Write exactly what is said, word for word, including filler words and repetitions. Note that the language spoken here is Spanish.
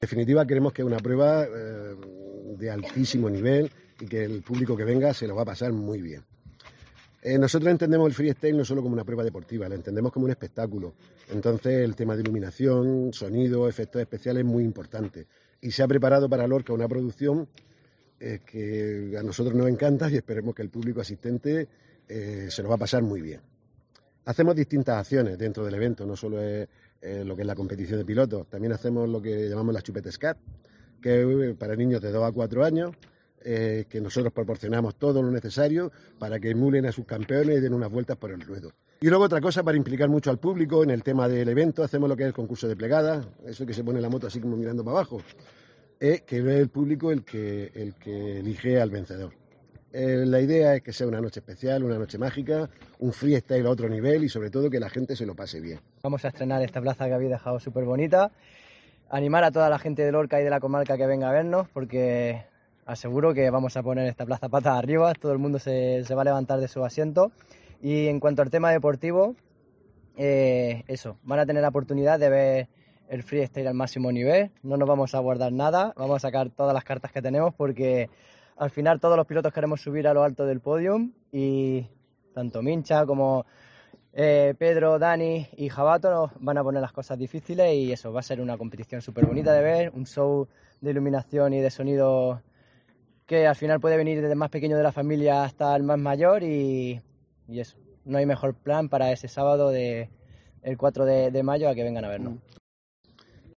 En definitiva, queremos que es una prueba eh, de altísimo nivel y que el público que venga se lo va a pasar muy bien. Eh, nosotros entendemos el freestyle no solo como una prueba deportiva, la entendemos como un espectáculo. Entonces, el tema de iluminación, sonido, efectos especiales es muy importante. Y se ha preparado para Lorca una producción eh, que a nosotros nos encanta y esperemos que el público asistente eh, se lo va a pasar muy bien. Hacemos distintas acciones dentro del evento, no solo es eh, lo que es la competición de pilotos, también hacemos lo que llamamos la Chupete Scat, que es para niños de dos a cuatro años, eh, que nosotros proporcionamos todo lo necesario para que emulen a sus campeones y den unas vueltas por el ruedo. Y luego otra cosa para implicar mucho al público en el tema del evento, hacemos lo que es el concurso de plegadas, eso que se pone la moto así como mirando para abajo, es que es el público el que, el que elige al vencedor. Eh, la idea es que sea una noche especial, una noche mágica, un freestyle a otro nivel y sobre todo que la gente se lo pase bien. Vamos a estrenar esta plaza que habéis dejado súper bonita, animar a toda la gente de Lorca y de la comarca que venga a vernos porque aseguro que vamos a poner esta plaza patas arriba, todo el mundo se, se va a levantar de su asiento. Y en cuanto al tema deportivo, eh, eso, van a tener la oportunidad de ver el freestyle al máximo nivel, no nos vamos a guardar nada, vamos a sacar todas las cartas que tenemos porque al final todos los pilotos queremos subir a lo alto del podium y tanto Mincha como eh, Pedro, Dani y Jabato nos van a poner las cosas difíciles y eso, va a ser una competición súper bonita de ver, un show de iluminación y de sonido que al final puede venir desde el más pequeño de la familia hasta el más mayor y, y eso, no hay mejor plan para ese sábado de, el cuatro de, de mayo a que vengan a vernos.